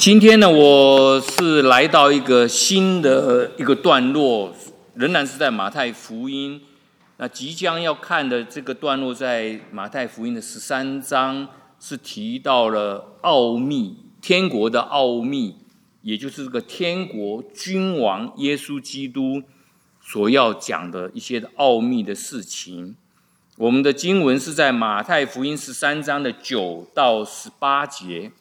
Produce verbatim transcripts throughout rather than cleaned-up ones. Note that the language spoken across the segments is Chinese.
今天呢，我是来到一个新的一个段落，仍然是在马太福音。那即将要看的这个段落，在马太福音的十三章，是提到了奥秘，天国的奥秘，也就是这个天国君王耶稣基督所要讲的一些的奥秘的事情。我们的经文是在马太福音十三章的九到十八节。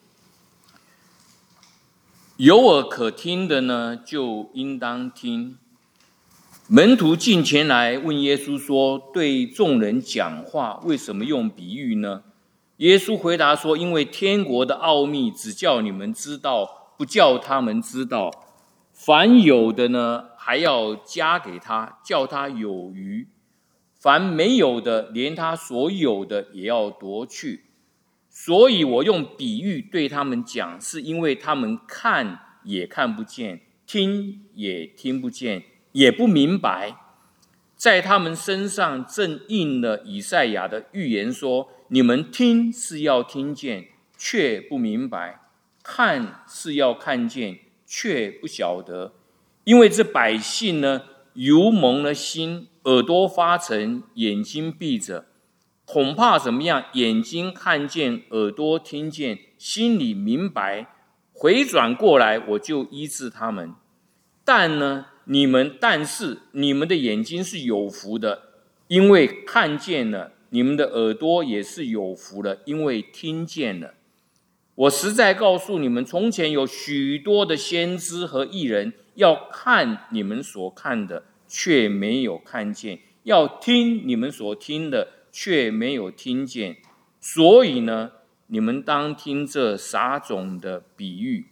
有耳可听的呢，就应当听。门徒进前来问耶稣说：“对众人讲话，为什么用比喻呢？”耶稣回答说：“因为天国的奥秘，只叫你们知道，不叫他们知道。凡有的呢，还要加给他，叫他有余；凡没有的，连他所有的也要夺去。所以我用比喻对他们讲，是因为他们看也看不见，听也听不见，也不明白。在他们身上正应了以赛亚的预言说：你们听是要听见，却不明白；看是要看见，却不晓得。因为这百姓呢，油蒙了心，耳朵发沉，眼睛闭着。恐怕怎么样？眼睛看见，耳朵听见，心里明白，回转过来，我就医治他们。但呢，你们但是你们的眼睛是有福的，因为看见了；你们的耳朵也是有福的，因为听见了。我实在告诉你们，从前有许多的先知和义人，要看你们所看的，却没有看见；要听你们所听的，却没有听见。所以呢，你们当听这撒种的比喻。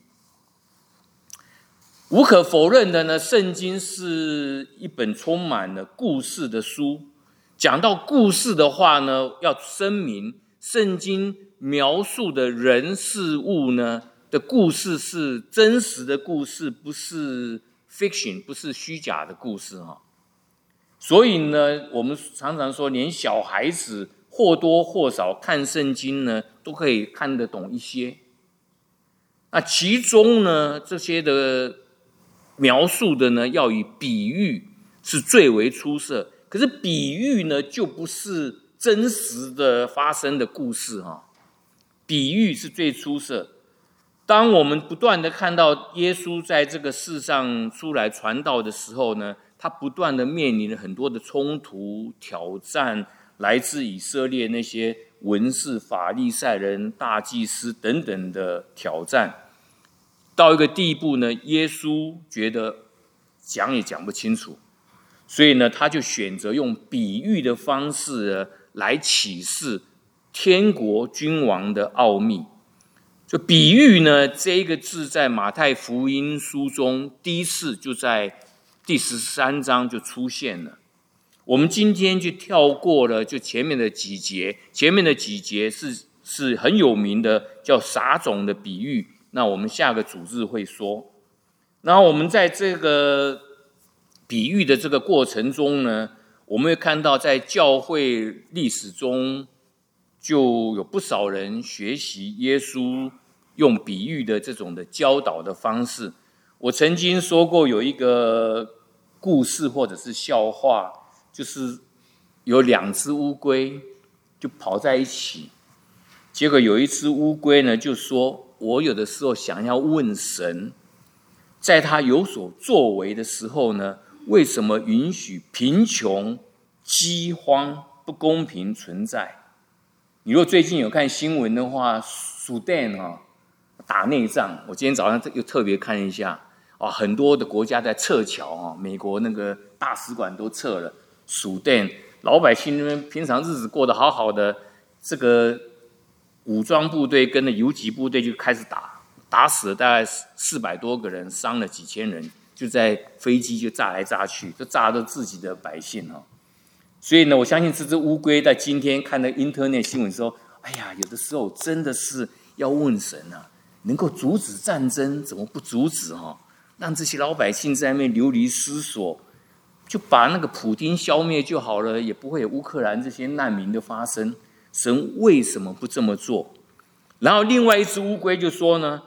无可否认的呢，圣经是一本充满了故事的书。讲到故事的话呢，要声明，圣经描述的人事物呢的故事是真实的故事，不是 fiction， 不是虚假的故事哈。所以呢，我们常常说，连小孩子或多或少看圣经呢，都可以看得懂一些。那其中呢，这些的描述的呢，要以比喻是最为出色。可是比喻呢，就不是真实的发生的故事哈。比喻是最出色。当我们不断的看到耶稣在这个世上出来传道的时候呢，他不断的面临了很多的冲突、挑战，来自以色列那些文士、法利赛人、大祭司等等的挑战。到一个地步呢，耶稣觉得讲也讲不清楚，所以呢，他就选择用比喻的方式来启示天国君王的奥秘。就比喻呢，这一个字在马太福音书中第一次就在第十三章就出现了。我们今天就跳过了就前面的几节，前面的几节是是很有名的，叫撒种的比喻。那我们下个主日会说。然后我们在这个比喻的这个过程中呢，我们会看到在教会历史中就有不少人学习耶稣用比喻的这种的教导的方式。我曾经说过有一个故事或者是笑话，就是有两只乌龟就跑在一起，结果有一只乌龟呢就说：我有的时候想要问神，在他有所作为的时候呢，为什么允许贫穷、饥荒、不公平存在？你如果最近有看新闻的话，苏丹哈打内战，我今天早上又特别看一下啊，很多的国家在撤侨啊，美国那个大使馆都撤了。苏丹老百姓那边平常日子过得好好的，这个武装部队跟着游击部队就开始打，打死了大概四百多个人，伤了几千人，就在飞机就炸来炸去，就炸到自己的百姓哈。所以呢，我相信这只乌龟在今天看那 internet 新闻说，哎呀，有的时候真的是要问神啊，能够阻止战争，怎么不阻止哈？让这些老百姓在那边流离失所，就把那个普丁消灭就好了，也不会有乌克兰这些难民的发生。神为什么不这么做？然后另外一只乌龟就说呢，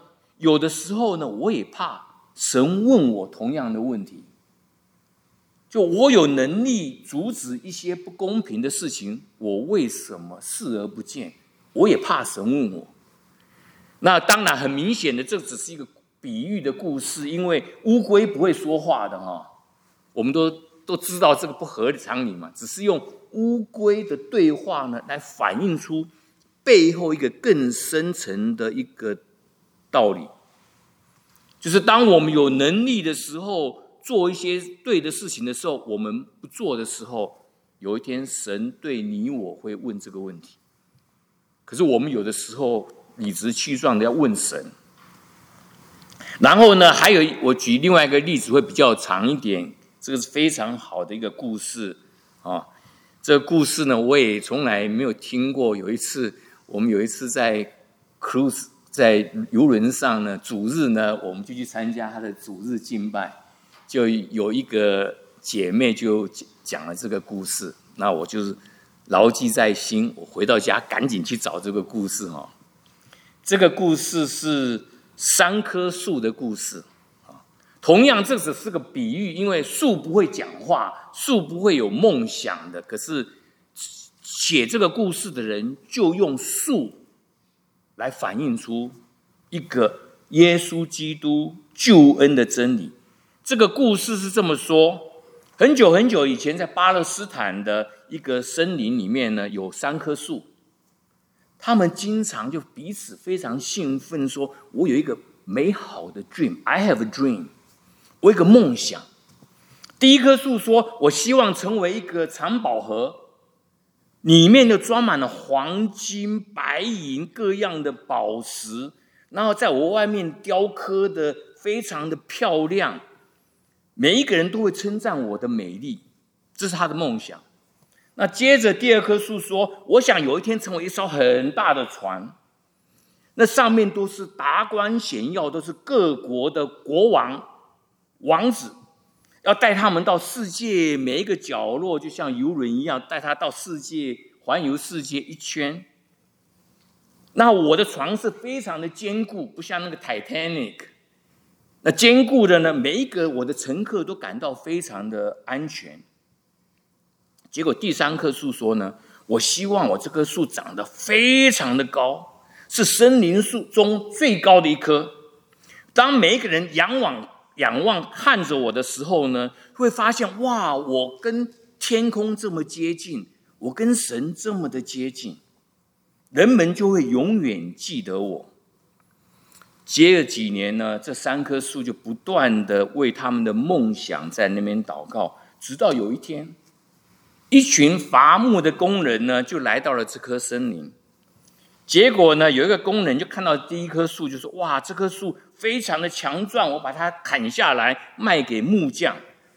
有的时候呢，我也怕神问我同样的问题。就我有能力阻止一些不公平的事情，我为什么视而不见？我也怕神问我。那当然很明显的，这只是一个比喻的故事，因为乌龟不会说话的哈，我们都都知道这个不合常理嘛，只是用乌龟的对话呢，来反映出背后一个更深层的一个道理，就是当我们有能力的时候，做一些对的事情的时候，我们不做的时候，有一天神对你我会问这个问题。可是我们有的时候理直气壮的要问神。然后呢，还有我举另外一个例子会比较长一点，这个是非常好的一个故事啊。这个故事呢，我也从来没有听过。有一次，我们有一次在 cruise 在游轮上呢，主日呢，我们就去参加他的主日敬拜。就有一个姐妹就讲了这个故事，那我就是牢记在心。我回到家赶紧去找这个故事哈。这个故事是三棵树的故事啊。同样，这只是个比喻，因为树不会讲话，树不会有梦想的。可是写这个故事的人就用树来反映出一个耶稣基督救恩的真理。这个故事是这么说：很久很久以前，在巴勒斯坦的一个森林里面呢，有三棵树，他们经常就彼此非常兴奋，说：“我有一个美好的 dream， I have a dream， 我有一个梦想。”第一棵树说：“我希望成为一个藏宝盒，里面就装满了黄金、白银各样的宝石，然后在我外面雕刻的非常的漂亮。”每一个人都会称赞我的美丽，这是他的梦想。那接着第二棵树说：“我想有一天成为一艘很大的船，那上面都是达官显要，都是各国的国王、王子，要带他们到世界每一个角落，就像游轮一样，带他到世界环游世界一圈。那我的船是非常的坚固，不像那个 Titanic。”那坚固的呢，每一个我的乘客都感到非常的安全。结果第三棵树说呢，我希望我这棵树长得非常的高，是森林树中最高的一棵。当每一个人仰望仰望看着我的时候呢，会发现哇，我跟天空这么接近，我跟神这么的接近，人们就会永远记得我。接了几年呢，这三棵树就不断的为他们的梦想在那边祷告，直到有一天，一群伐木的工人呢，就来到了这棵森林。结果呢，有一个工人就看到第一棵树，就说：“哇，这棵树非常的强壮，我把它砍下来卖给木匠。”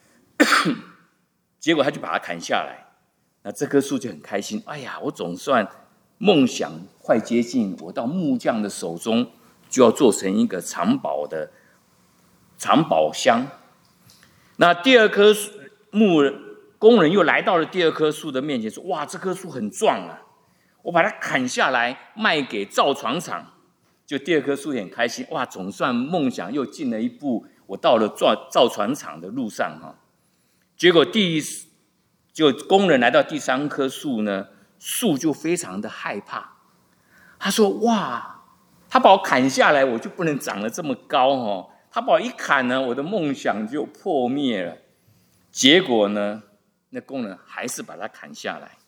结果他就把它砍下来，那这棵树就很开心。哎呀，我总算梦想快接近，我到木匠的手中就要做成一个藏宝的藏宝箱。那第二棵木工人又来到了第二棵树的面前，说：“哇，这棵树很壮啊，我把它砍下来卖给造船厂。”就第二棵树也很开心，哇，总算梦想又进了一步，我到了造造船厂的路上哈。结果第就工人来到第三棵树呢，树就非常的害怕，他说：“哇。”他把我砍下来，我就不能长得这么高哦。他把我一砍呢，我的梦想就破灭了。结果呢，那工人还是把它砍下来。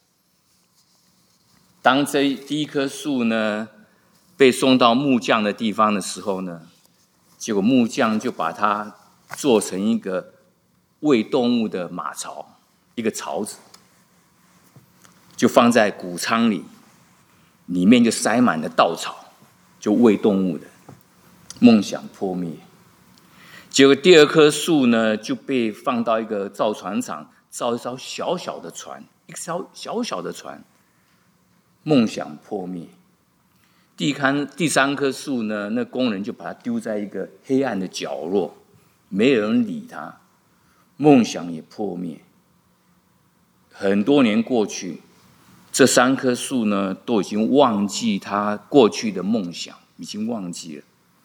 当这第一棵树呢被送到木匠的地方的时候呢，结果木匠就把它做成一个喂动物的马槽，一个槽子，就放在谷仓里，里面就塞满了稻草。就喂动物的，梦想破灭。结果第二棵树呢，就被放到一个造船厂，造一艘小小的船，一艘小小的船，梦想破灭。第三第三棵树呢，那工人就把它丢在一个黑暗的角落，没有人理他，梦想也破灭。很多年过去，这三棵树呢，都已经忘记他过去的梦想，已经忘记了。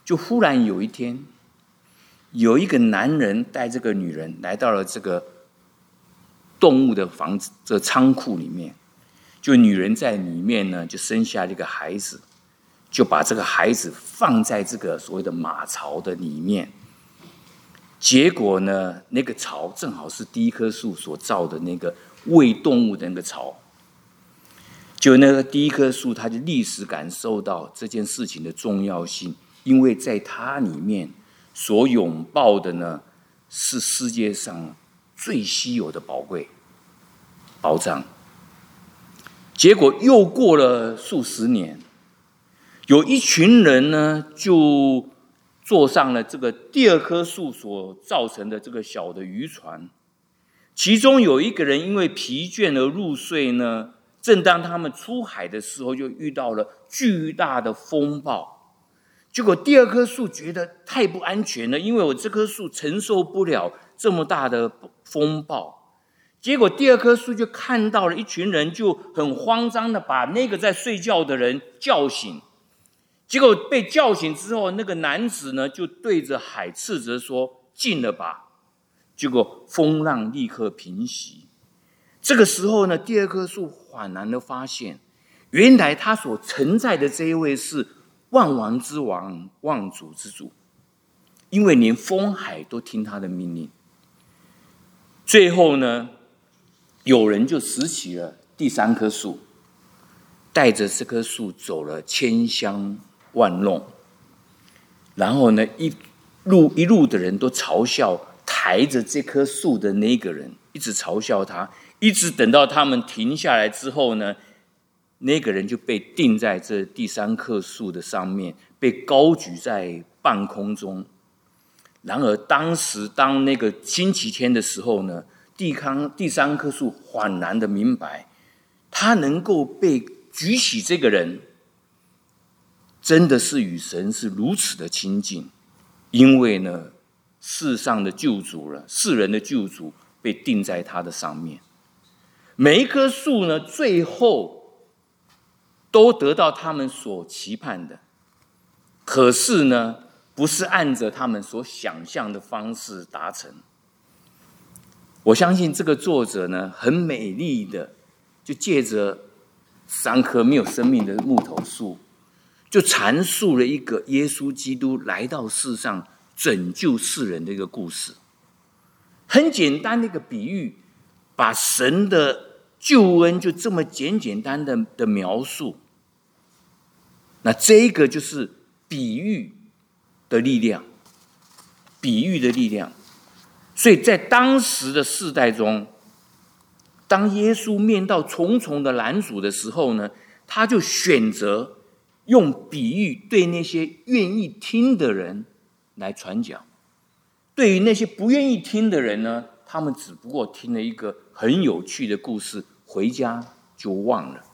就忽然有一天，有一个男人带这个女人来到了这个动物的房子，这个仓库里面。就女人在里面呢，就生下了一个孩子，就把这个孩子放在这个所谓的马槽的里面。结果呢，那个槽正好是第一棵树所造的那个喂动物的那个槽。就那个第一棵树，他就立时感受到这件事情的重要性，因为在它里面所拥抱的呢，是世界上最稀有的宝贵宝藏。结果又过了数十年，有一群人呢，就坐上了这个第二棵树所造成的这个小的渔船。其中有一个人因为疲倦而入睡呢，正当他们出海的时候，就遇到了巨大的风暴。结果第二棵树觉得太不安全了，因为我这棵树承受不了这么大的风暴。结果第二棵树就看到了一群人，就很慌张的把那个在睡觉的人叫醒。结果被叫醒之后，那个男子呢就对着海斥责说：“进了吧！”结果风浪立刻平息。这个时候呢，第二棵树恍然的发现，原来他所承载的这一位是万王之王、万主之主，因为连风海都听他的命令。最后呢，有人就拾起了第三棵树，带着这棵树走了千乡万弄，然后呢，一路一路的人都嘲笑抬着这棵树的那个人，一直嘲笑他，一直等到他们停下来之后呢，那个人就被钉在这第三棵树的上面，被高举在半空中。然而当时当那个星期天的时候呢，第第三棵树恍然的明白，他能够被举起这个人，真的是与神是如此的亲近。因为呢，世上的救主了，世人的救主被钉在他的上面。每一棵树呢，最后都得到他们所期盼的，可是呢，不是按着他们所想象的方式达成。我相信这个作者呢，很美丽的就借着三棵没有生命的木头树，就阐述了一个耶稣基督来到世上拯救世人的一个故事。很简单的一个比喻，把神的救恩就这么简简单的的描述。那这个就是比喻的力量，比喻的力量。所以在当时的世代中，当耶稣面到重重的拦阻的时候呢，他就选择用比喻对那些愿意听的人来传讲。对于那些不愿意听的人呢，他们只不过听了一个很有趣的故事，回家就忘了。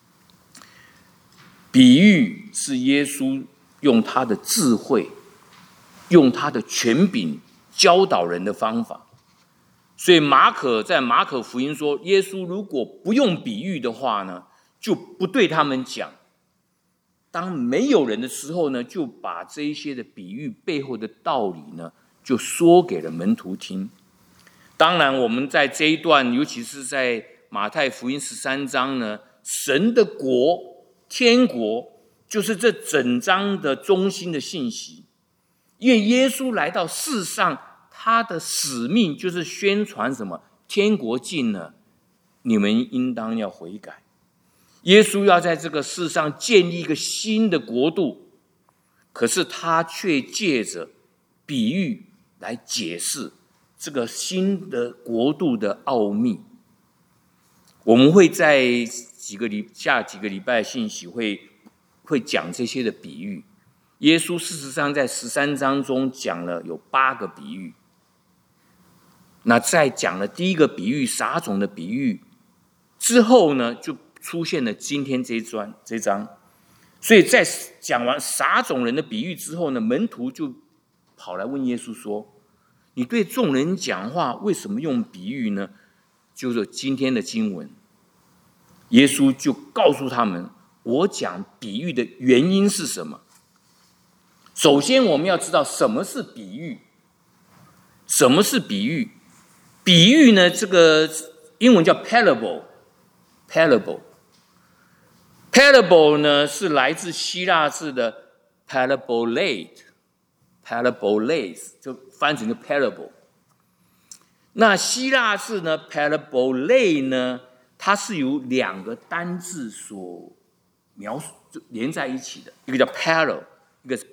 比喻是耶稣用他的智慧，用他的权柄教导人的方法。所以马可在马可福音说，耶稣如果不用比喻的话呢，就不对他们讲。当没有人的时候呢，就把这一些的比喻背后的道理呢，就说给了门徒听。当然我们在这一段，尤其是在马太福音十三章呢，神的国、天国就是这整章的中心的信息。因为耶稣来到世上，他的使命就是宣传什么？天国近了，你们应当要悔改。耶稣要在这个世上建立一个新的国度，可是他却借着比喻来解释这个新的国度的奥秘。我们会在几个礼下几个礼拜的信息会会讲这些的比喻。耶稣事实上在十三章中讲了有八个比喻。那在讲了第一个比喻撒种的比喻之后呢，就出现了今天这一章这一章。所以在讲完撒种人的比喻之后呢，门徒就跑来问耶稣说：“你对众人讲话为什么用比喻呢？”就是今天的经文，耶稣就告诉他们，我讲比喻的原因是什么。 首先我们要知道什么是比喻。什么是比喻？比喻呢，这个英文叫 parable。parable。parable 呢是来自希腊字的 parabolate。parabolate 就翻成个 parable。那希腊字呢 parabolate 呢，它是由两个单字所描述连在一起的，一个叫 paro， 一个是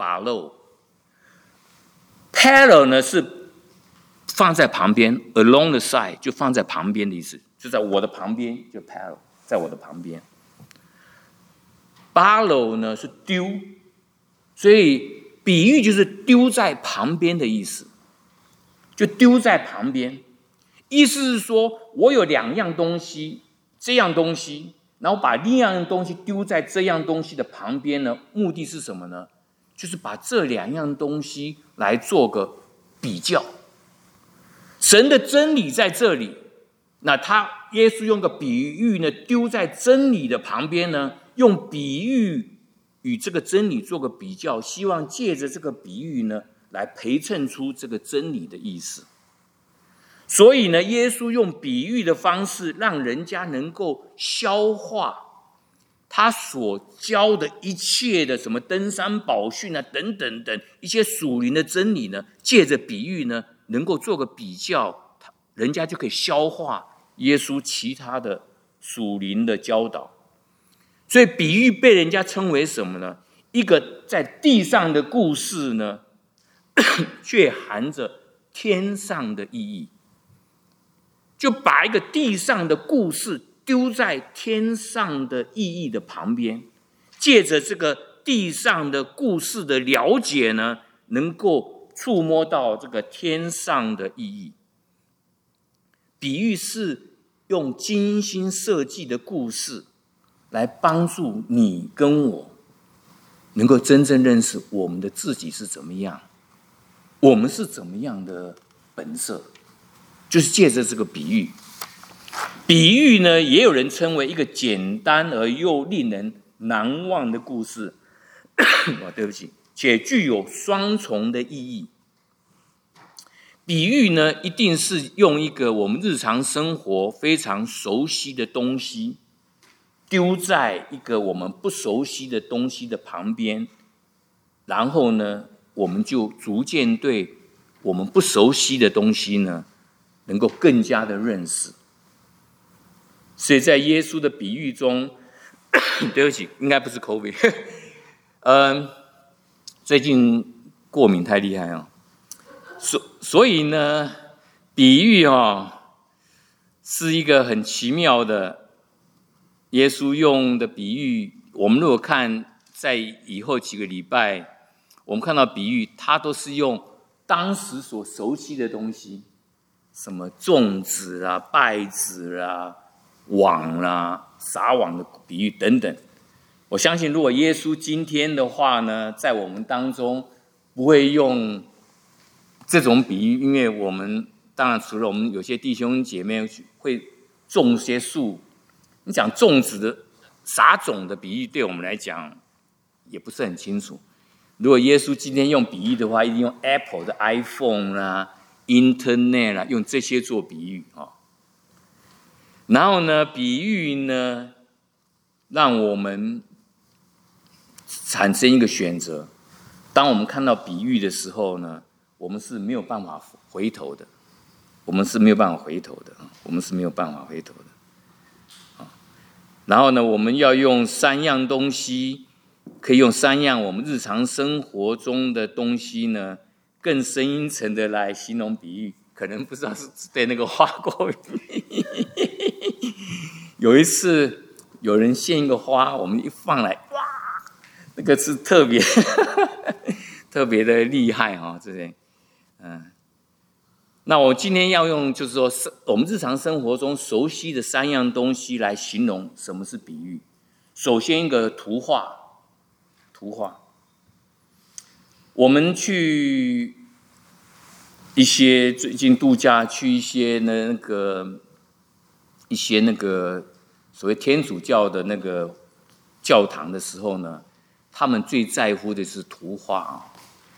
balo。paro 呢是放在旁边 ，along the side 就放在旁边的意思，就在我的旁边，就 paro， 在我的旁边。balo 呢是丢，所以比喻就是丢在旁边的意思，就丢在旁边。意思是说，我有两样东西，这样东西，然后把另一样东西丢在这样东西的旁边呢，目的是什么呢？就是把这两样东西来做个比较。神的真理在这里，那他耶稣用个比喻呢，丢在真理的旁边呢，用比喻与这个真理做个比较，希望借着这个比喻呢，来陪衬出这个真理的意思。所以呢，耶稣用比喻的方式，让人家能够消化他所教的一切的什么登山宝训啊，等等等一些属灵的真理呢，借着比喻呢，能够做个比较，人家就可以消化耶稣其他的属灵的教导。所以比喻被人家称为什么呢？一个在地上的故事呢，却含着天上的意义。就把一个地上的故事丢在天上的意义的旁边，借着这个地上的故事的了解呢，能够触摸到这个天上的意义。比喻是用精心设计的故事来帮助你跟我能够真正认识我们的自己是怎么样，我们是怎么样的本色，就是借着这个比喻。比喻呢，也有人称为一个简单而又令人难忘的故事哦，对不起，且具有双重的意义。比喻呢，一定是用一个我们日常生活非常熟悉的东西，丢在一个我们不熟悉的东西的旁边，然后呢，我们就逐渐对我们不熟悉的东西呢，能够更加的认识。所以在耶稣的比喻中，对不起，应该不是 COVID， 嗯，最近过敏太厉害啊，所所以呢，比喻哦是一个很奇妙的，耶稣用的比喻。我们如果看在以后几个礼拜，我们看到比喻，它都是用当时所熟悉的东西，什么粽子啊、稗子啊、网啦、撒网的比喻等等。我相信如果耶稣今天的话呢，在我们当中不会用这种比喻，因为我们当然除了我们有些弟兄姐妹会种些树，你讲粽子的撒种的比喻对我们来讲也不是很清楚。如果耶稣今天用比喻的话，一定用 Apple 的 iPhone 啦、Internet 啦，用这些做比喻啊。然后呢，比喻呢，让我们产生一个选择。当我们看到比喻的时候呢，我们是没有办法回头的，我们是没有办法回头的，我们是没有办法回头的。然后呢，我们要用三样东西，可以用三样我们日常生活中的东西呢，更深一层的来形容比喻。可能不知道是对那个花过敏。有一次有人献一个花，我们一放来，哇，那个是特别特别的厉害哈、哦，这些，嗯。那我今天要用，就是说，我们日常生活中熟悉的三样东西来形容什么是比喻。首先，一个图画，图画。我们去一些最近度假，去一些那个一些那个所谓天主教的那个教堂的时候呢，他们最在乎的是图画啊。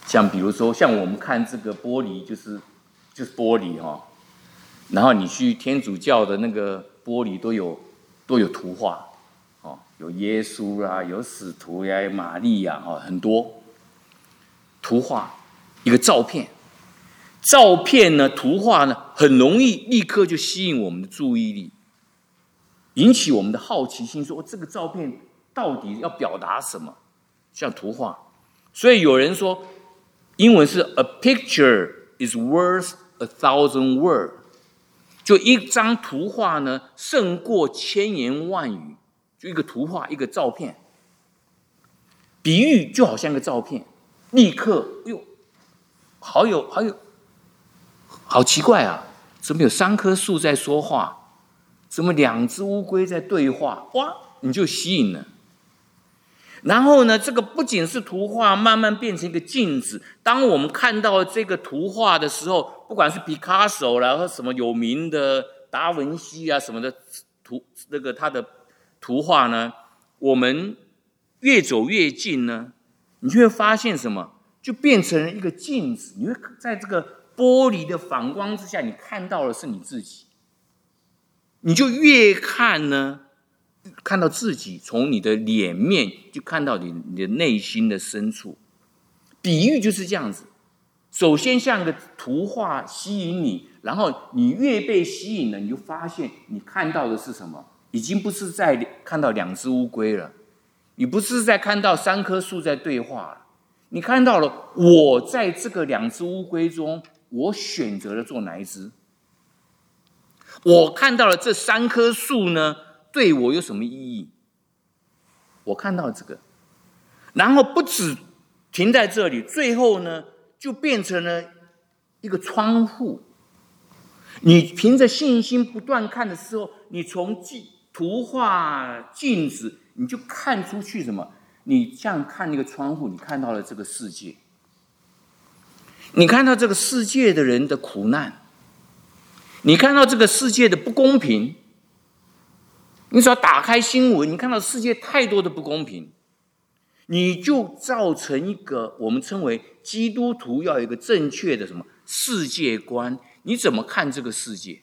像比如说，像我们看这个玻璃，就是就是玻璃哈、哦，然后你去天主教的那个玻璃都有都有图画，哦，有耶稣啦，有使徒呀，有玛利亚哈，很多图画，一个照片。照片呢，图画呢，很容易立刻就吸引我们的注意力，引起我们的好奇心，说、哦、这个照片到底要表达什么？像图画，所以有人说，英文是 "A picture is worth a thousand words"， 就一张图画呢，胜过千言万语。就一个图画，一个照片，比喻就好像一个照片，立刻，哎呦，好有好有。好奇怪啊！怎么有三棵树在说话？怎么两只乌龟在对话？哇，你就吸引了。然后呢，这个不仅是图画，慢慢变成一个镜子。当我们看到这个图画的时候，不管是毕卡索啦，或什么有名的达文西啊什么的图，那个他的图画呢，我们越走越近呢，你就会发现什么？就变成一个镜子。你会在这个玻璃的反光之下，你看到的是你自己，你就越看呢，看到自己，从你的脸面就看到你你的内心的深处。比喻就是这样子，首先像个图画吸引你，然后你越被吸引了，你就发现你看到的是什么？已经不是在看到两只乌龟了，你不是在看到三棵树在对话了，你看到了我在这个两只乌龟中，我选择了做哪一只？我看到了这三棵树呢，对我有什么意义？我看到这个，然后不止停在这里，最后呢，就变成了一个窗户。你凭着信心不断看的时候，你从图画镜子，你就看出去什么？你像看那个窗户，你看到了这个世界。你看到这个世界的人的苦难，你看到这个世界的不公平，你只要打开新闻，你看到世界太多的不公平，你就造成一个我们称为基督徒要有一个正确的什么世界观，你怎么看这个世界？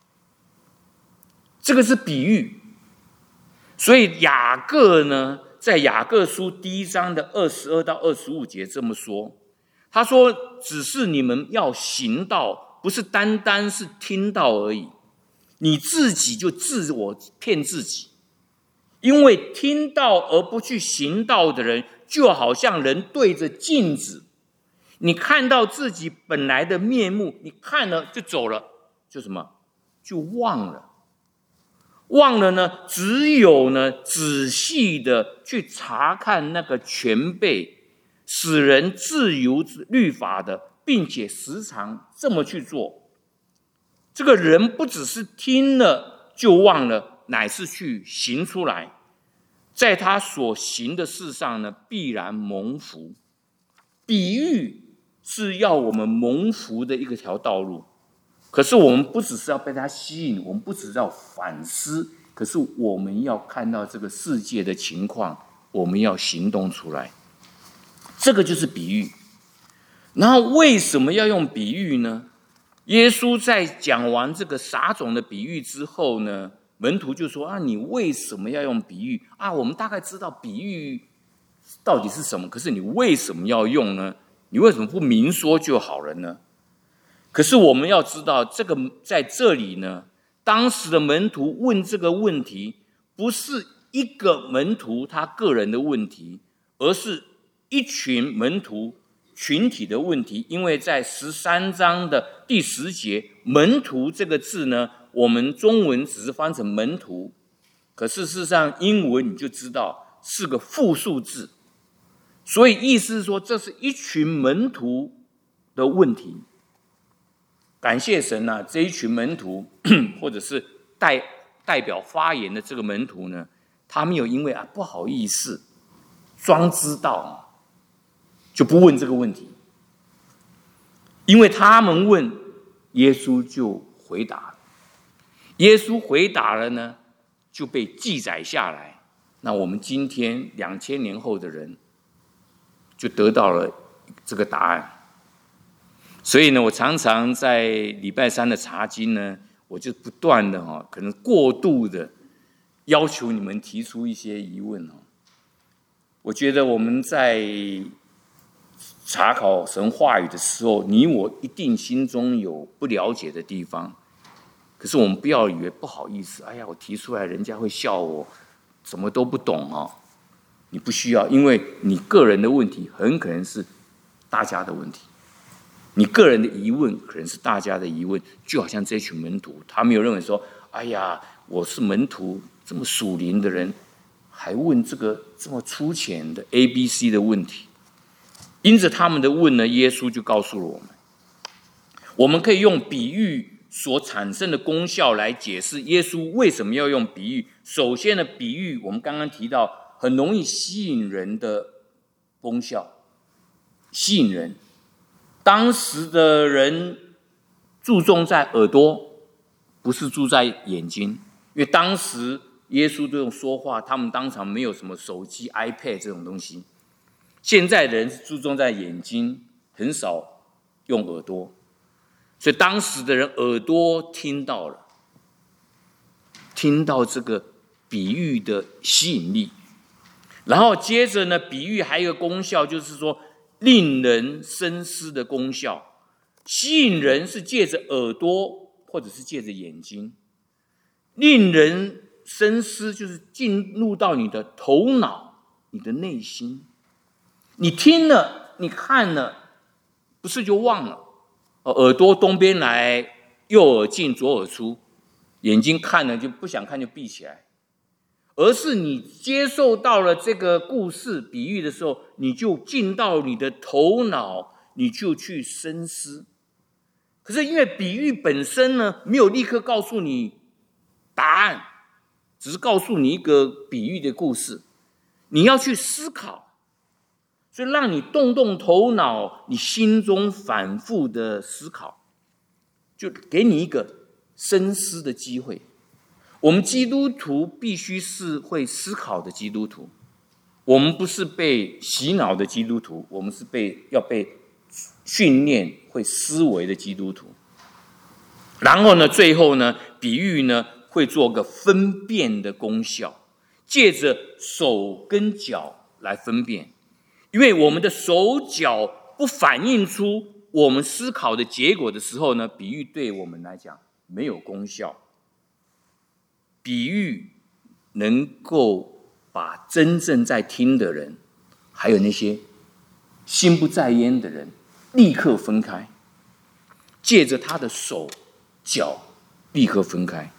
这个是比喻。所以雅各呢，在雅各书第一章的二十二到二十五节这么说，他说只是你们要行道，不是单单是听到而已，你自己就自我骗自己。因为听到而不去行道的人，就好像人对着镜子，你看到自己本来的面目，你看了就走了，就什么？就忘了。忘了呢，只有呢仔细的去查看那个全备使人自由律法的，并且时常这么去做。这个人不只是听了就忘了，乃是去行出来，在他所行的事上呢，必然蒙福。比喻是要我们蒙福的一个条道路，可是我们不只是要被它吸引，我们不只是要反思，可是我们要看到这个世界的情况，我们要行动出来。这个就是比喻。然后为什么要用比喻呢？耶稣在讲完这个撒种的比喻之后呢，门徒就说啊，你为什么要用比喻啊？我们大概知道比喻到底是什么，可是你为什么要用呢？你为什么不明说就好了呢？可是我们要知道，这个在这里呢，当时的门徒问这个问题，不是一个门徒他个人的问题，而是一群门徒群体的问题。因为在十三章的第十节，门徒这个字呢，我们中文只是翻成门徒，可事实上英文你就知道是个复数字，所以意思是说，这是一群门徒的问题。感谢神啊，这一群门徒或者是 代, 代表发言的这个门徒呢，他没有因为啊不好意思装知道就不问这个问题，因为他们问，耶稣就回答了。耶稣回答了呢，就被记载下来。那我们今天两千年后的人就得到了这个答案。所以呢，我常常在礼拜三的查经呢，我就不断的哈，可能过度的要求你们提出一些疑问哦。我觉得我们在查考神话语的时候，你我一定心中有不了解的地方，可是我们不要以为不好意思，哎呀，我提出来人家会笑我，什么都不懂哦。你不需要，因为你个人的问题很可能是大家的问题。你个人的疑问可能是大家的疑问，就好像这群门徒，他没有认为说，哎呀，我是门徒，这么属灵的人，还问这个这么粗浅的 A B C 的问题。因着他们的问呢，耶稣就告诉了我们，我们可以用比喻所产生的功效来解释耶稣为什么要用比喻。首先呢，比喻我们刚刚提到很容易吸引人的功效，吸引人。当时的人注重在耳朵，不是注在眼睛，因为当时耶稣这种说话，他们当场没有什么手机、iPad 这种东西。现在的人注重在眼睛，很少用耳朵，所以当时的人耳朵听到了，听到这个比喻的吸引力，然后接着呢，比喻还有一个功效，就是说令人深思的功效。吸引人是借着耳朵或者是借着眼睛，令人深思就是进入到你的头脑、你的内心。你听了，你看了，不是就忘了？耳朵东边来，右耳进，左耳出，眼睛看了就不想看就闭起来。而是你接受到了这个故事比喻的时候，你就进到你的头脑，你就去深思。可是因为比喻本身呢，没有立刻告诉你答案，只是告诉你一个比喻的故事，你要去思考，所以让你动动头脑，你心中反复的思考，就给你一个深思的机会。我们基督徒必须是会思考的基督徒，我们不是被洗脑的基督徒，我们是被要被训练会思维的基督徒。然后呢，最后呢，比喻呢会做个分辨的功效，借着手跟脚来分辨，因为我们的手脚不反映出我们思考的结果的时候呢，比喻对我们来讲没有功效。比喻能够把真正在听的人，还有那些心不在焉的人立刻分开，借着他的手脚立刻分开。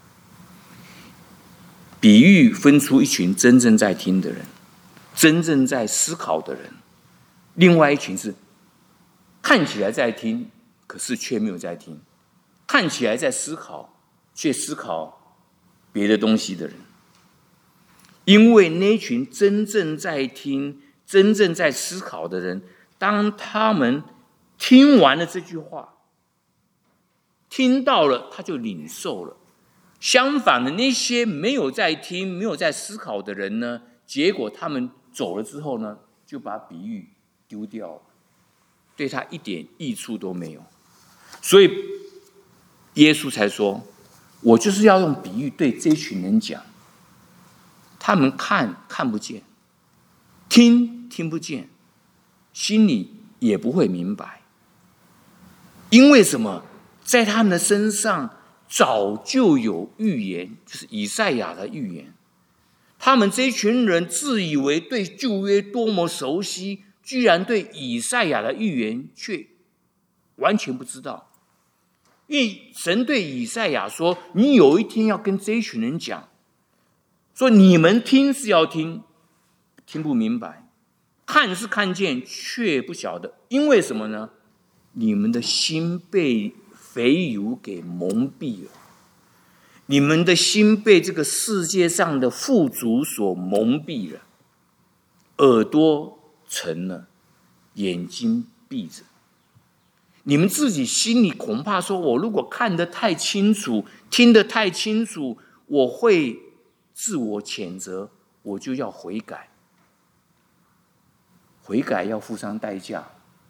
比喻分出一群真正在听的人，真正在思考的人，另外一群是看起来在听，可是却没有在听，看起来在思考，却思考别的东西的人。因为那群真正在听、真正在思考的人，当他们听完了这句话，听到了他就领受了。相反的，那些没有在听、没有在思考的人呢，结果他们走了之后呢，就把比喻丢掉了，对他一点益处都没有。所以耶稣才说，我就是要用比喻对这群人讲，他们看看不见，听听不见，心里也不会明白。因为什么？在他们的身上早就有预言，就是以赛亚的预言。他们这群人自以为对旧约多么熟悉，居然对以赛亚的预言却完全不知道。因为神对以赛亚说，你有一天要跟这一群人讲，说你们听是要听，听不明白，看是看见，却不晓得。因为什么呢？你们的心被肥油给蒙蔽了，你们的心被这个世界上的富足所蒙蔽了，耳朵沉了，眼睛闭着。你们自己心里恐怕说，我如果看得太清楚，听得太清楚，我会自我谴责，我就要悔改。悔改要付上代价，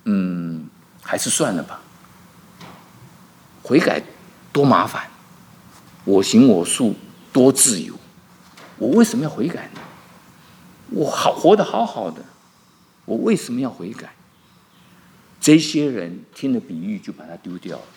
嗯，还是算了吧。悔改多麻烦，我行我素多自由，我为什么要悔改呢？我好活得好好的，我为什么要悔改？这些人听了比喻就把它丢掉了。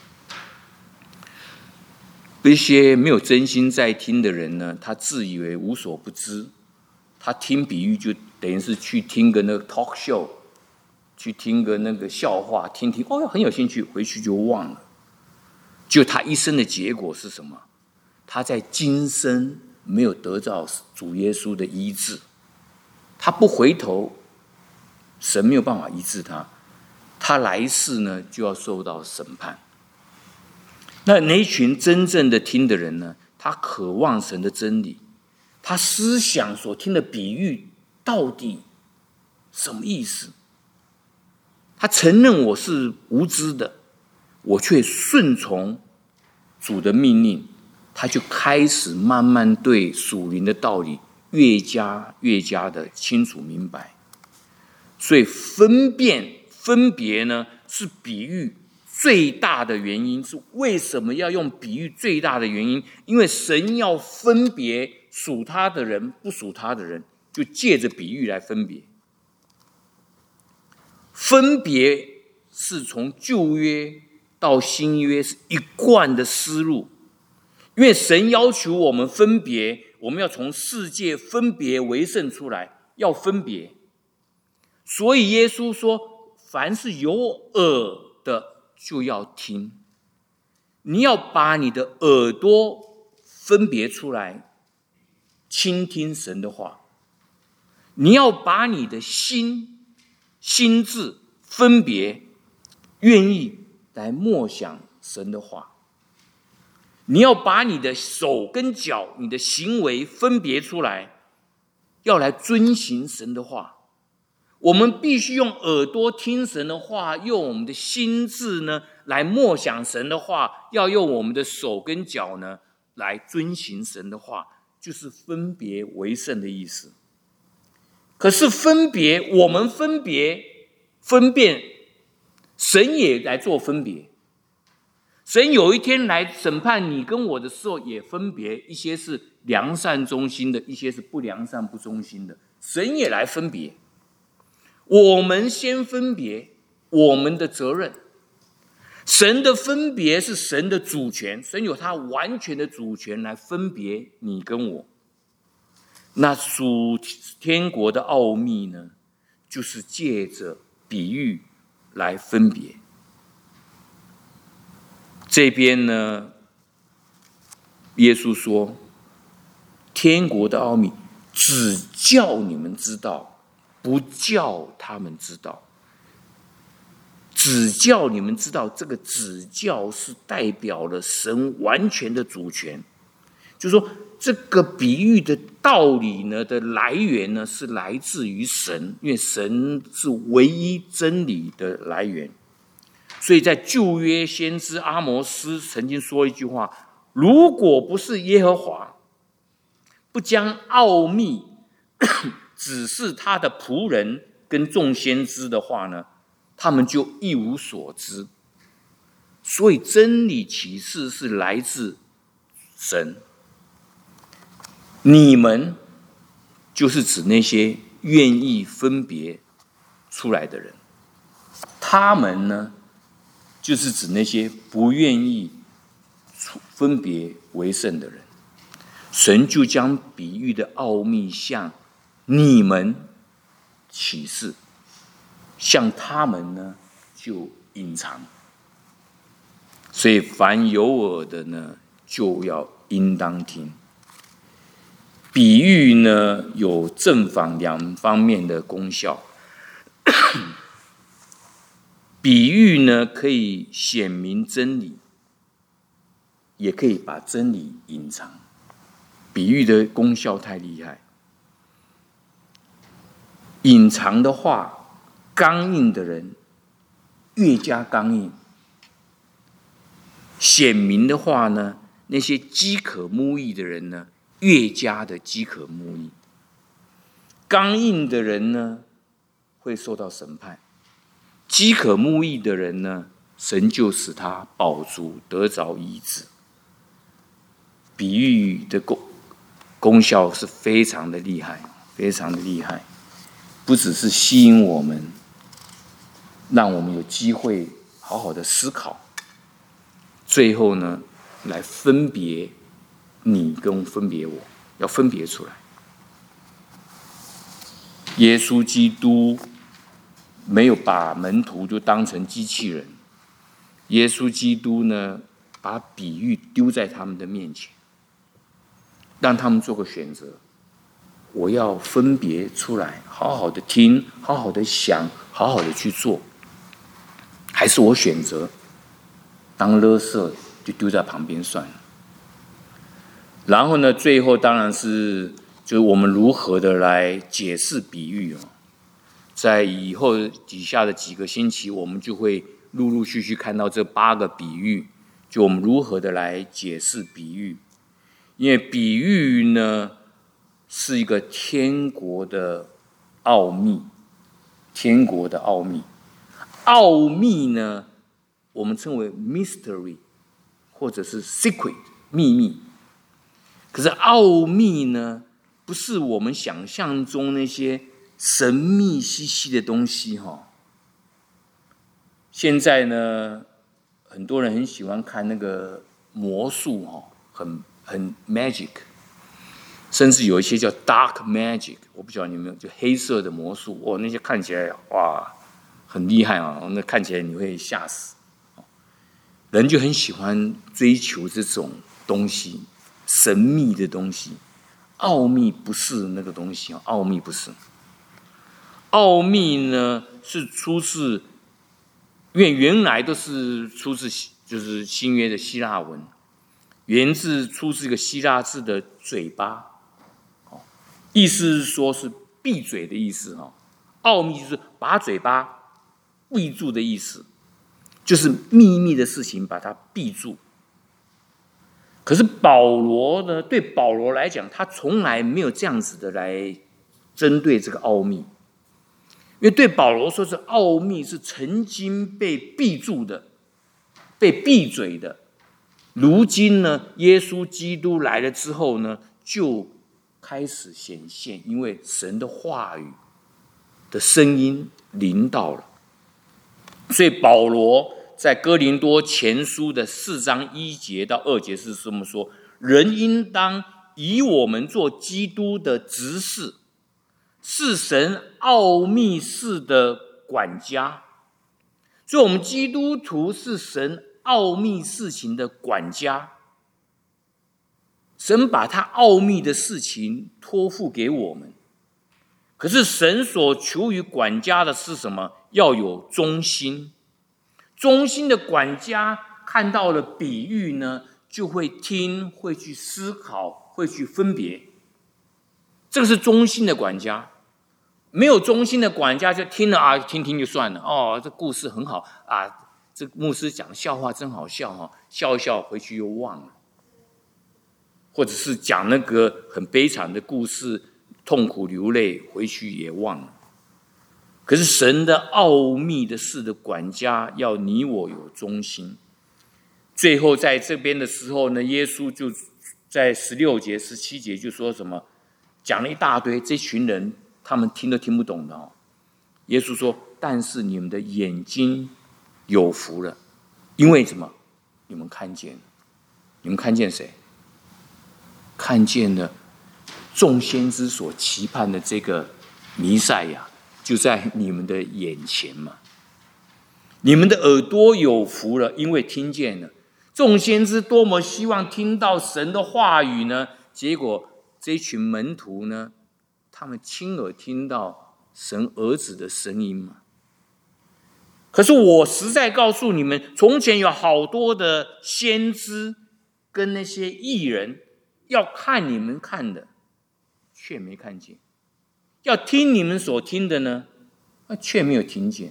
这些没有真心在听的人呢，他自以为无所不知，他听比喻就等于是去听个那个 talk show， 去听个那个笑话，听听哦很有兴趣，回去就忘了。就他一生的结果是什么？他在今生没有得到主耶稣的医治，他不回头，神没有办法医治他，他来世呢就要受到审判。那那一群真正的听的人呢，他渴望神的真理，他思想所听的比喻到底什么意思？他承认我是无知的，我却顺从主的命令，他就开始慢慢对属灵的道理越加越加的清楚明白。所以分辨分别呢，是比喻最大的原因。是为什么要用比喻最大的原因？因为神要分别属他的人不属他的人，就借着比喻来分别。分别是从旧约到新约是一贯的思路，因为神要求我们分别，我们要从世界分别为圣出来，要分别。所以耶稣说，凡是有耳的就要听，你要把你的耳朵分别出来，倾听神的话，你要把你的心心智分别，愿意来默想神的话，你要把你的手跟脚，你的行为分别出来，要来遵行神的话。我们必须用耳朵听神的话，用我们的心智呢来默想神的话，要用我们的手跟脚呢来遵行神的话，就是分别为圣的意思。可是分别，我们分别分辨，神也来做分别。神有一天来审判你跟我的时候，也分别，一些是良善忠心的，一些是不良善不忠心的，神也来分别。我们先分别我们的责任，神的分别是神的主权，神有他完全的主权来分别你跟我。那属天国的奥秘呢，就是借着比喻来分别。这边呢，耶稣说，天国的奥秘只叫你们知道，不叫他们知道。只叫你们知道，这个只叫是代表了神完全的主权。就是说，这个比喻的道理呢的来源呢，是来自于神，因为神是唯一真理的来源。所以在旧约先知阿摩斯曾经说一句话：如果不是耶和华不将奥秘指示他的仆人跟众先知的话呢，他们就一无所知。所以真理启示是来自神，你们就是指那些愿意分别出来的人，他们呢就是指那些不愿意分别为圣的人。神就将比喻的奥秘向你们启示，向他们呢就隐藏。所以凡有耳的呢，就要应当听。比喻呢有正反两方面的功效。比喻呢可以显明真理，也可以把真理隐藏。比喻的功效太厉害。隐藏的话，刚硬的人越加刚硬；显明的话呢，那些饥渴慕义的人呢，越加的饥渴慕义。刚硬的人呢，会受到审判； 饥渴慕义的人呢，神就使他饱足，得着医治。比喻的功功效是非常的厉害，非常的厉害，不只是吸引我们，让我们有机会好好的思考，最后呢，来分别你跟分别我，要分别出来。耶稣基督没有把门徒就当成机器人，耶稣基督呢，把比喻丢在他们的面前，让他们做个选择。我要分别出来，好好的听，好好的想，好好的去做，还是我选择当垃圾就丢在旁边算了。然后呢，最后当然是就是我们如何的来解释比喻哦。在以后底下的几个星期，我们就会陆陆续续看到这八个比喻，就我们如何的来解释比喻。因为比喻呢，是一个天国的奥秘，天国的奥秘。奥秘呢，我们称为 mystery， 或者是 secret， 秘密。可是奥秘呢，不是我们想象中那些神秘兮兮的东西哈。现在呢，很多人很喜欢看那个魔术哈，很很 magic， 甚至有一些叫 dark magic， 我不晓得你们有，就黑色的魔术哦，那些看起来哇很厉害啊，那看起来你会吓死。人就很喜欢追求这种东西，神秘的东西。奥秘不是那个东西，奥秘不是。奥秘呢是出自，因为原来都是出自就是新约的希腊文，源自出自一个希腊字的嘴巴，意思是说是闭嘴的意思哈。奥秘就是把嘴巴闭住的意思，就是秘密的事情把它闭住。可是保罗呢，对保罗来讲，他从来没有这样子的来针对这个奥秘，因为对保罗说，这奥秘是曾经被闭住的，被闭嘴的。如今呢，耶稣基督来了之后呢，就开始显现，因为神的话语的声音临到了。所以保罗在哥林多前书的四章一节到二节是这么说：人应当以我们做基督的执事，是神奥秘事的管家。所以我们基督徒是神奥秘事情的管家，神把他奥秘的事情托付给我们。可是神所求于管家的是什么？要有忠心。忠心的管家看到了比喻呢，就会听，会去思考，会去分别。这个是忠心的管家。没有忠心的管家就听了啊，听听就算了。哦，这故事很好啊，这牧师讲的笑话真好笑哈，笑一笑回去又忘了。或者是讲那个很悲惨的故事，痛苦流泪，回去也忘了。可是神的奥秘的事的管家要你我有忠心。最后在这边的时候呢，耶稣就在十六节、十七节就说什么，讲了一大堆，这群人他们听都听不懂的哦。耶稣说：“但是你们的眼睛有福了，因为什么？你们看见了，你们看见谁？看见了众先知所期盼的这个弥赛亚。”就在你们的眼前嘛，你们的耳朵有福了，因为听见了。众先知多么希望听到神的话语呢？结果这群门徒呢，他们亲耳听到神儿子的声音嘛。可是我实在告诉你们，从前有好多的先知跟那些义人要看你们看的，却没看见。要听你们所听的呢，却没有听见。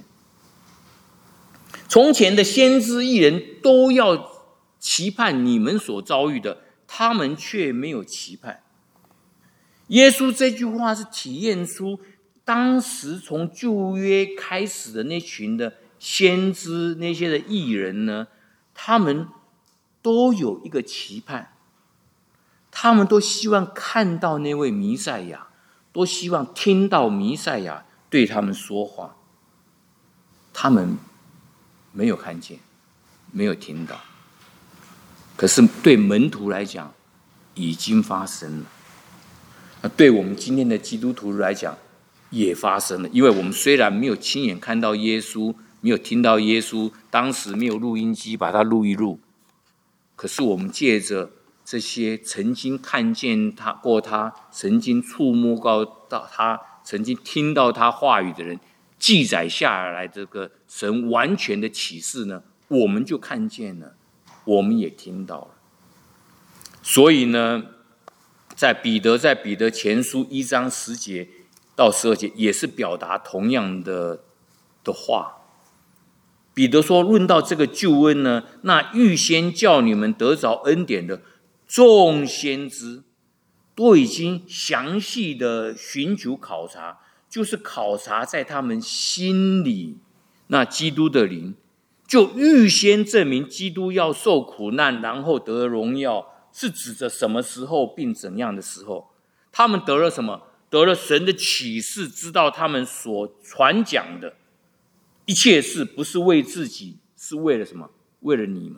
从前的先知义人都要期盼你们所遭遇的，他们却没有期盼。耶稣这句话是体验出当时从旧约开始的那群的先知、那些的义人呢，他们都有一个期盼，他们都希望看到那位弥赛亚，都希望听到弥赛亚对他们说话。他们没有看见，没有听到，可是对门徒来讲，已经发生了。那对我们今天的基督徒来讲，也发生了。因为我们虽然没有亲眼看到耶稣，没有听到耶稣，当时没有录音机把它录一录，可是我们借着这些曾经看见他过他，曾经触摸到他，曾经听到他话语的人，记载下来这个神完全的启示呢，我们就看见了，我们也听到了。所以呢，在彼得在彼得前书一章十节到十二节也是表达同样的的话。彼得说，论到这个救恩呢，那预先叫你们得着恩典的众先知都已经详细的寻求考察，就是考察在他们心里那基督的灵，就预先证明基督要受苦难，然后得荣耀，是指着什么时候并怎样的时候。他们得了什么？得了神的启示，知道他们所传讲的一切事不是为自己，是为了什么？为了你们。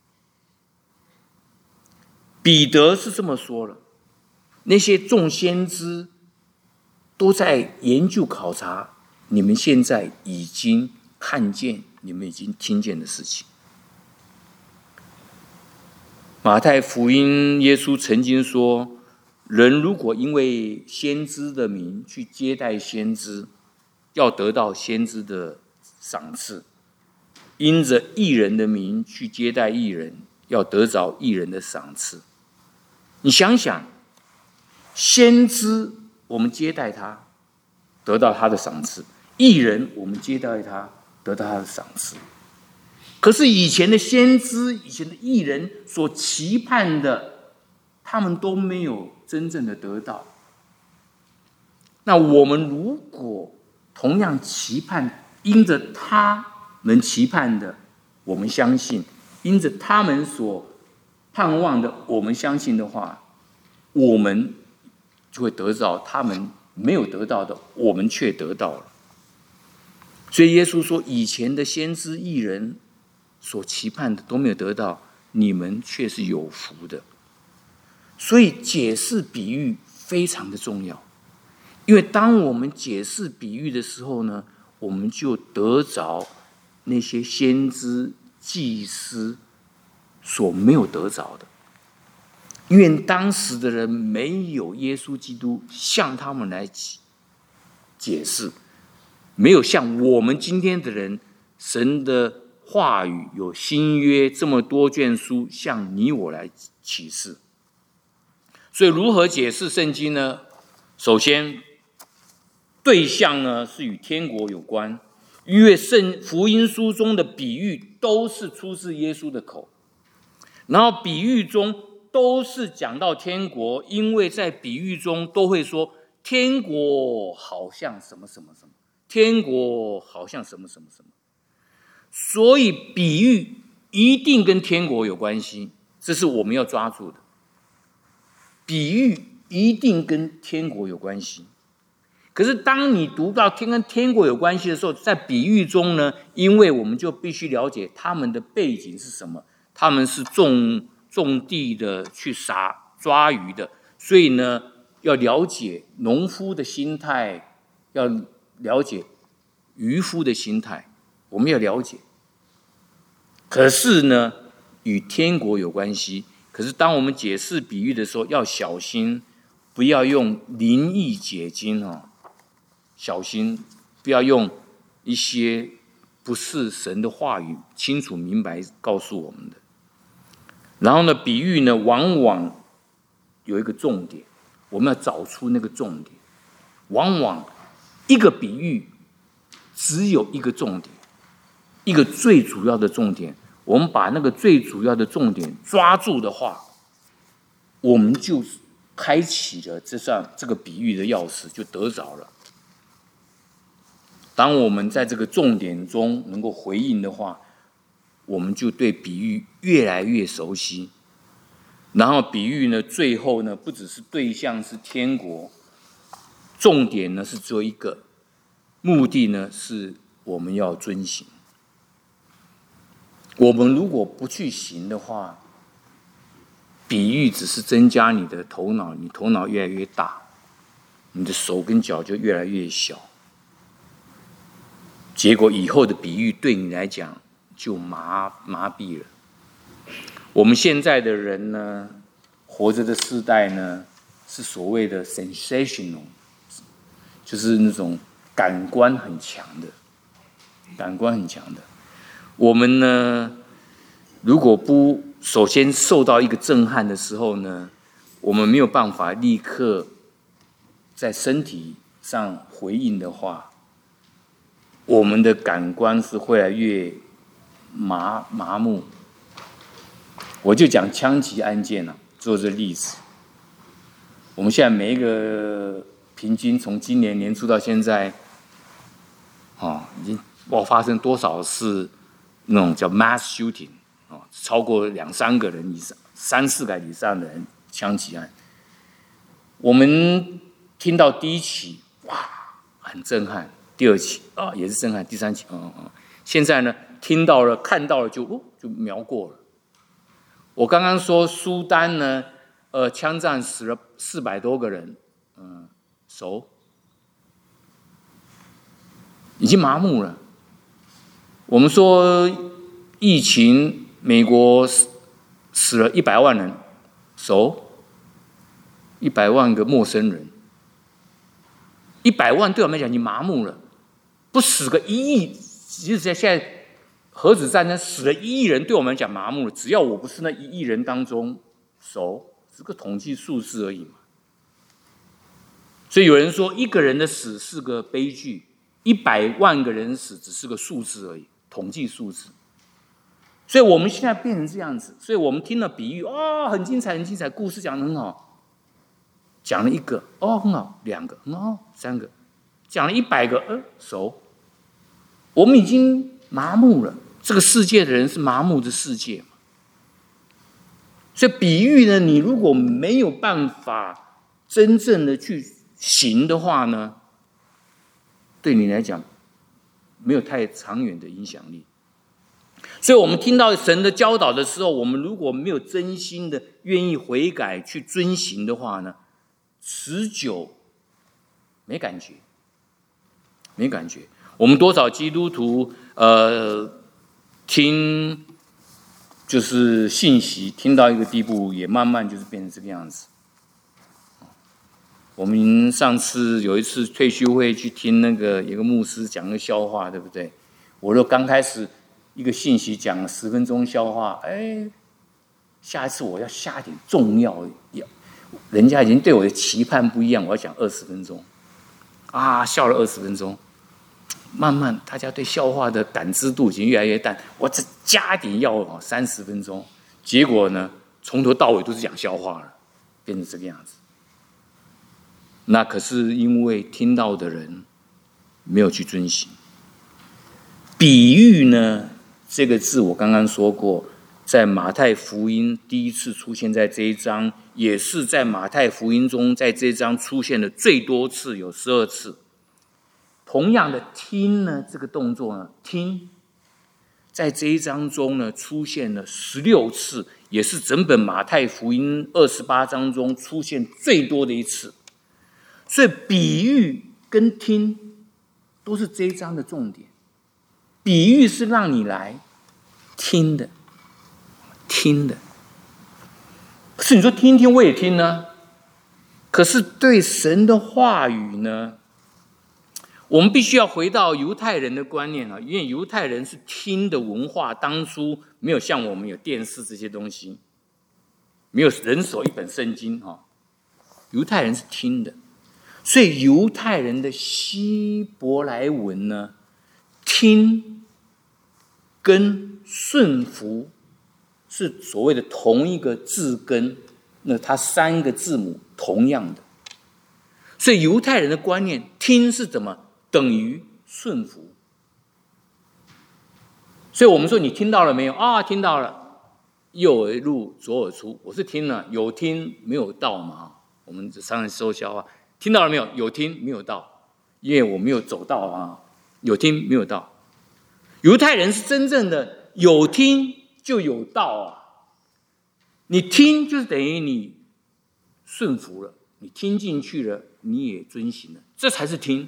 彼得是这么说了，那些众先知都在研究考察你们现在已经看见，你们已经听见的事情。马太福音耶稣曾经说，人如果因为先知的名去接待先知，要得到先知的赏赐；因着义人的名去接待义人，要得着义人的赏赐。你想想，先知我们接待他，得到他的赏赐；义人我们接待他，得到他的赏赐。可是以前的先知、以前的义人所期盼的，他们都没有真正的得到。那我们如果同样期盼，因着他们期盼的，我们相信；因着他们所盼望的，我们相信的话，我们就会得到他们没有得到的，我们却得到了。所以耶稣说，以前的先知义人所期盼的都没有得到，你们却是有福的。所以解释比喻非常的重要，因为当我们解释比喻的时候呢，我们就得着那些先知祭司所没有得着的。因为当时的人没有耶稣基督向他们来解释，没有像我们今天的人，神的话语有新约这么多卷书向你我来启示。所以如何解释圣经呢？首先对象呢是与天国有关，因为圣福音书中的比喻都是出自耶稣的口，然后比喻中都是讲到天国，因为在比喻中都会说天国好像什么什么什么，天国好像什么什么什么，所以比喻一定跟天国有关系，这是我们要抓住的。比喻一定跟天国有关系。可是当你读到天跟天国有关系的时候，在比喻中呢，因为我们就必须了解他们的背景是什么，他们是种种地的，去撒抓鱼的，所以呢，要了解农夫的心态，要了解渔夫的心态，我们要了解。可是呢，与天国有关系。可是当我们解释比喻的时候，要小心，不要用灵意解经哦，小心不要用一些不是神的话语清楚明白告诉我们的。然后呢，比喻呢，往往有一个重点，我们要找出那个重点。往往一个比喻只有一个重点，一个最主要的重点。我们把那个最主要的重点抓住的话，我们就开启了这扇这个比喻的钥匙，就得着了。 当我们在这个重点中能够回应的话，我们就对比喻越来越熟悉。然后比喻呢，最后呢，不只是对象是天国，重点呢是只有一个，目的呢是我们要遵行。我们如果不去行的话，比喻只是增加你的头脑，你头脑越来越大，你的手跟脚就越来越小，结果以后的比喻对你来讲就麻麻痹了。我们现在的人呢，活着的世代呢，是所谓的 sensational， 就是那种感官很强的，感官很强的。我们呢，如果不首先受到一个震撼的时候呢，我们没有办法立刻在身体上回应的话，我们的感官是会越来越麻麻木。我就讲枪击案件啊，做这例子。我们现在每一个平均从今年年初到现在，哦，已经不知道发生多少次那种叫 mass shooting， 哦，超过两三个人以上、三四个以上的人枪击案。我们听到第一起，哇，很震撼；第二起啊，也是震撼；第三起，嗯嗯。现在呢，听到了、看到了就，哦，就瞄过了。我刚刚说苏丹呢，呃，枪战死了四百多个人，嗯，熟，已经麻木了。我们说疫情，美国死死了一百万人，熟，一百万个陌生人，一百万对我们来讲已经麻木了，不死个一亿，即使在现在。核子战争死了一亿人，对我们来讲麻木了。只要我不是那一亿人当中熟，是个统计数字而已嘛。所以有人说，一个人的死是个悲剧，一百万个人死只是个数字而已，统计数字。所以我们现在变成这样子，所以我们听了比喻，哦，很精彩，很精彩，故事讲得很好，讲了一个，哦，很好，两个，很好，三个，讲了一百个，呃，熟。我们已经麻木了。这个世界的人是麻木的世界嘛，所以比喻呢，你如果没有办法真正的去行的话呢，对你来讲没有太长远的影响力。所以我们听到神的教导的时候，我们如果没有真心的愿意悔改去遵行的话呢，持久没感觉，没感觉。我们多少基督徒呃。听就是信息，听到一个地步，也慢慢就是变成这个样子。我们上次有一次退休会去听那个有个牧师讲个笑话，对不对？我就刚开始一个信息讲十分钟笑话，哎，下一次我要下点重要，要人家已经对我的期盼不一样，我要讲二十分钟，啊，笑了二十分钟。慢慢，大家对笑话的感知度已经越来越淡。我再加点药三十分钟，结果呢，从头到尾都是讲笑话了，变成这个样子。那可是因为听到的人没有去遵行。比喻呢，这个字我刚刚说过，在马太福音第一次出现在这一章，也是在马太福音中在这一章出现的最多次，有十二次。同样的听呢，这个动作呢，听，在这一章中呢出现了十六次，也是整本马太福音二十八章中出现最多的一次。所以比喻跟听都是这一章的重点。比喻是让你来听的，听的。可是你说听听我也听呢，可是对神的话语呢？我们必须要回到犹太人的观念啊，因为犹太人是听的文化，当初没有像我们有电视这些东西，没有人手一本圣经啊，犹太人是听的，所以犹太人的希伯来文呢，听跟顺服是所谓的同一个字根，那它三个字母同样的，所以犹太人的观念，听是怎么？等于顺服。所以我们说你听到了没有啊？听到了，右耳入左耳出，我是听了，有听没有到嘛？我们常常说笑话，听到了没有？有听没有到，因为我没有走到啊，有听没有到。犹太人是真正的有听就有到啊，你听就是等于你顺服了，你听进去了，你也遵行了，这才是听。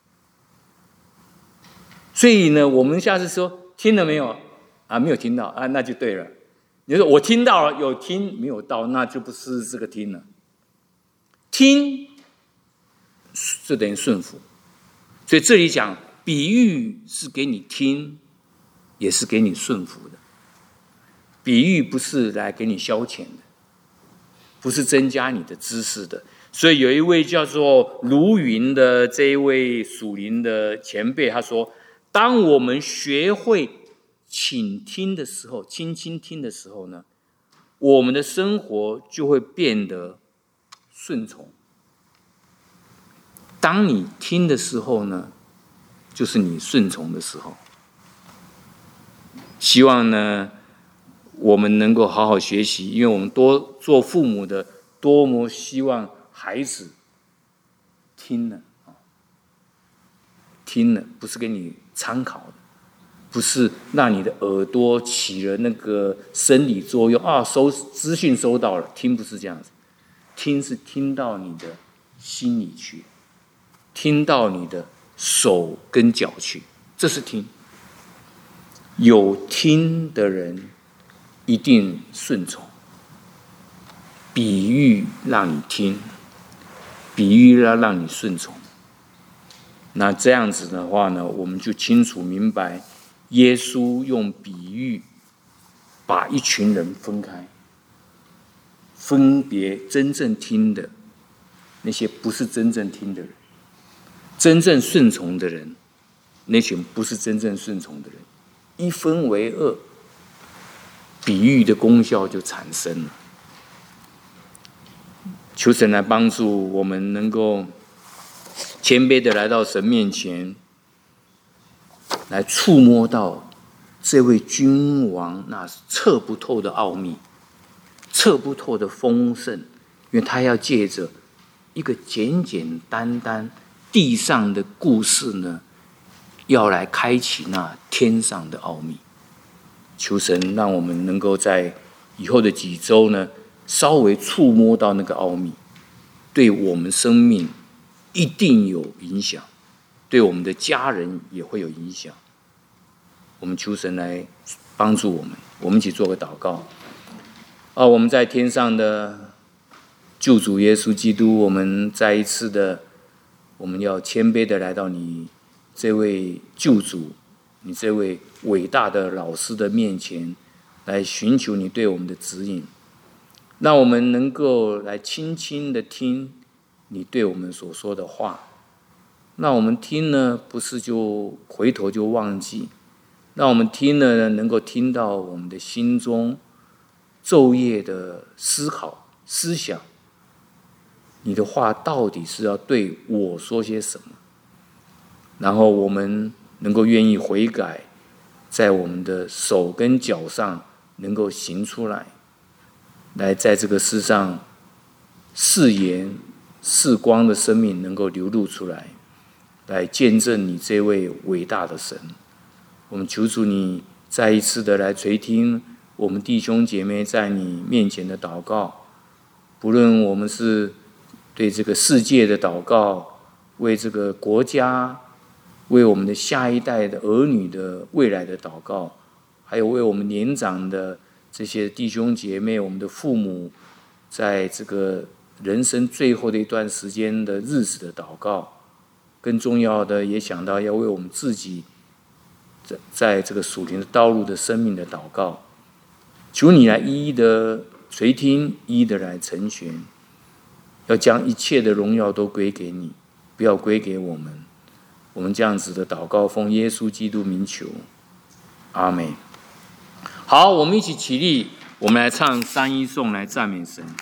所以呢，我们下次说听了没有啊？没有听到啊，那就对了。你说我听到了，有听没有到，那就不是这个听了。听就等于顺服。所以这里讲比喻是给你听，也是给你顺服的。比喻不是来给你消遣的，不是增加你的知识的。所以有一位叫做卢云的这一位属灵的前辈，他说，当我们学会倾听的时候，轻轻听的时候呢，我们的生活就会变得顺从。当你听的时候呢，就是你顺从的时候。希望呢，我们能够好好学习，因为我们多做父母的，多么希望孩子听了，听了不是给你参考的，不是让你的耳朵起了那个生理作用啊，收资讯收到了，听不是这样子，听是听到你的心里去，听到你的手跟脚去，这是听。有听的人一定顺从。比喻让你听，比喻要让你顺从。那这样子的话呢，我们就清楚明白，耶稣用比喻把一群人分开，分别真正听的那些不是真正听的人，真正顺从的人，那群不是真正顺从的人，一分为二，比喻的功效就产生了。求神来帮助我们，能够谦卑的来到神面前，来触摸到这位君王那测不透的奥秘，测不透的丰盛，因为他要借着一个简简单单地上的故事呢，要来开启那天上的奥秘。求神让我们能够在以后的几周呢，稍微触摸到那个奥秘，对我们生命一定有影响，对我们的家人也会有影响。我们求神来帮助我们，我们一起做个祷告。啊，我们在天上的救主耶稣基督，我们再一次的，我们要谦卑的来到你这位救主，你这位伟大的老师的面前，来寻求你对我们的指引，让我们能够来轻轻的听你对我们所说的话。那我们听呢，不是就回头就忘记，让我们听了能够听到我们的心中昼夜的思考思想，你的话到底是要对我说些什么，然后我们能够愿意悔改，在我们的手跟脚上能够行出来，来在这个世上是盐是光的生命能够流露出来，来见证你这位伟大的神。我们求主你再一次的来垂听我们弟兄姐妹在你面前的祷告，不论我们是对这个世界的祷告，为这个国家，为我们的下一代的儿女的未来的祷告，还有为我们年长的这些弟兄姐妹，我们的父母，在这个人生最后的一段时间的日子的祷告，更重要的也想到要为我们自己在在这个属灵的道路的生命的祷告。求你来一一的垂听，一一的来成全，要将一切的荣耀都归给你，不要归给我们。我们这样子的祷告奉耶稣基督名求，阿们。好，我们一起起立，我们来唱三一颂来赞美神。